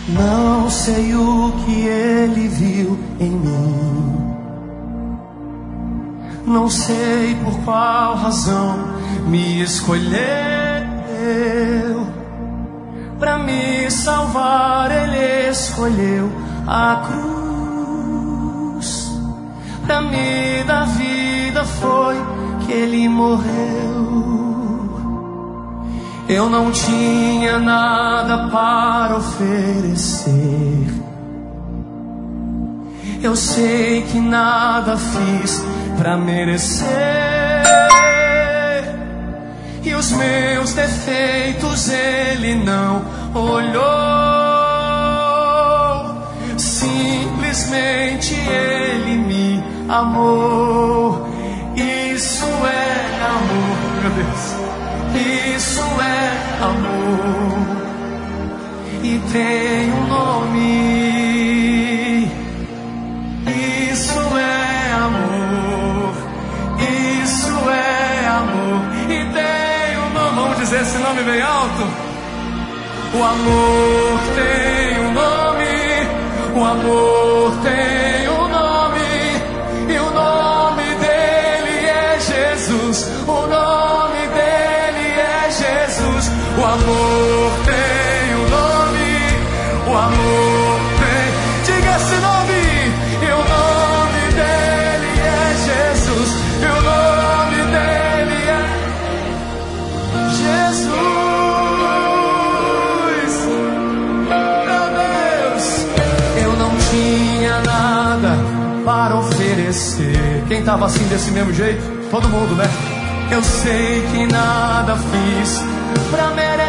Não sei o que ele viu em mim. Não sei por qual razão me escolheu. Pra me salvar ele escolheu a cruz. Pra me dar vida foi que ele morreu. Eu não tinha nada para oferecer. Eu sei que nada fiz pra merecer. E os meus defeitos ele não olhou. Simplesmente ele me amou. Isso é amor, meu Deus. Isso é amor. E tem um nome. Isso é amor. Isso é amor. E tem um nome. Vamos dizer esse nome bem alto. O amor tem um nome. O amor tem um nome. E o nome dele é Jesus. O nome dele é Jesus. O amor tem um nome. O amor tem. Diga esse nome. E o nome dele é Jesus. E o nome dele é Jesus. Meu Deus. Eu não tinha nada para oferecer. Quem estava assim desse mesmo jeito? Todo mundo, né? Eu sei que nada fiz pra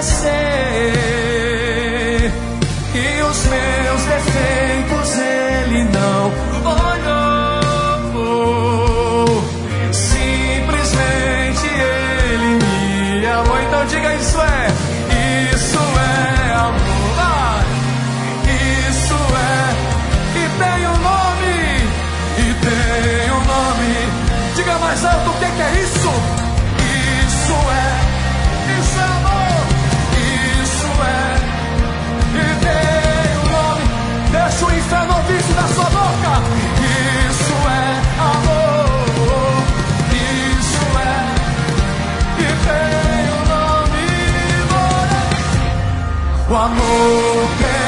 merecer. E os meus defeitos ele não olhou. Simplesmente ele me amou. Então diga isso é. Isso é amor. Ah, isso é. E tem um nome. E tem um nome. Diga mais alto o que é isso. Isso é amor. Isso é. E tem um nome. Deixa o inferno ouvir isso da sua boca. Isso é amor. Isso é. E tem um nome. O amor tem